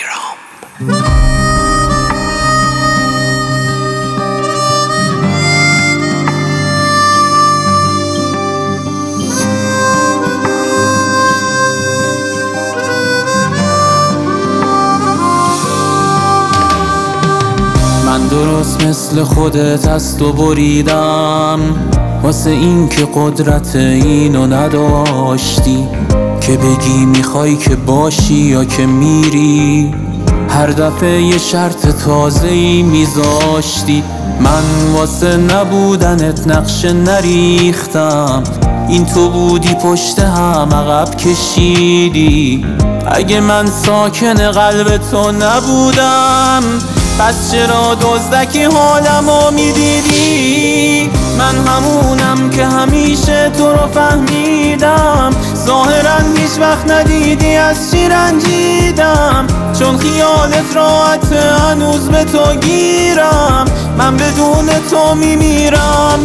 من درست مثل خودت از تو بریدم، واسه این که قدرت اینو نداشتی که بگی میخوای که باشی یا که میری. هر دفعه یه شرط تازه‌ای میذاشتی، من واسه نبودنت نقشه نریختم. این تو بودی پشت هم عقب کشیدی. اگه من ساکن قلب تو نبودم، پس چرا دزدکی حالمو میدیدی؟ من همونم که همیشه تو رو فهمیدم، ظاهرا هیچ وقت ندیدی از چی رنجیدم. چون خیالت راحته هنوز به تو گیرم، من بدون تو میمیرم.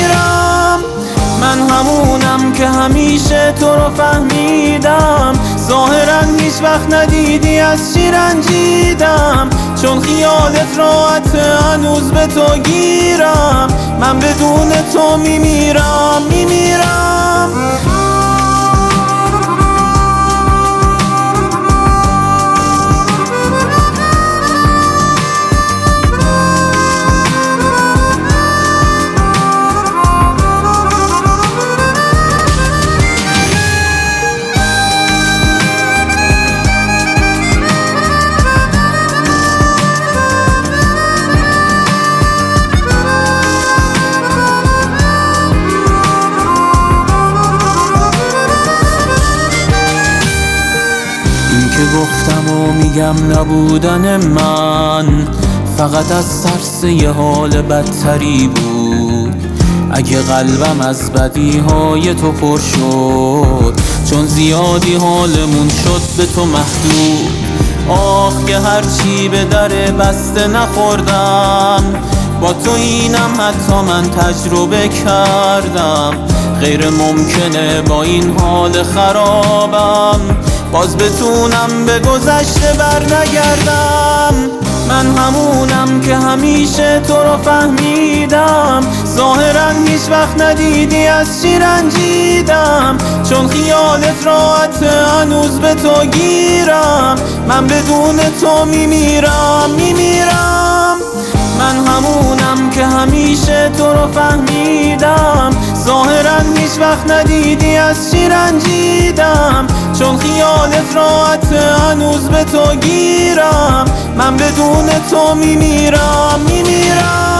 من همونم که همیشه تو رو فهمیدم، ظاهرا هیچ وقت ندیدی از چی رنجیدم. چون خیالت راحته هنوز به تو گیرم، من بدون تو میمیرم. که گفتم و میگم نبودن من فقط از ترس یه حال بدتری بود. اگه قلبم از بدیهای تو پر شد، چون زیادی حالمون شد به تو محدود. آخ که هرچی به در بسته نخوردم، با تو اینم حتی من تجربه کردم. غیر ممکنه با این حال خرابم باز بتونم به گذشته بر نگردم. من همونم که همیشه تو رو فهمیدم، ظاهرا هیچ وقت ندیدی از چی رنجیدم. چون خیالت راحته هنوز به تو گیرم، من بدون تو میمیرم. من همونم که همیشه تو رو فهمیدم، ظاهرا هیچ وقت ندیدی از چی رنجیدم. چون خیالت راحته هنوز به تو گیرم، من بدون تو میمیرم.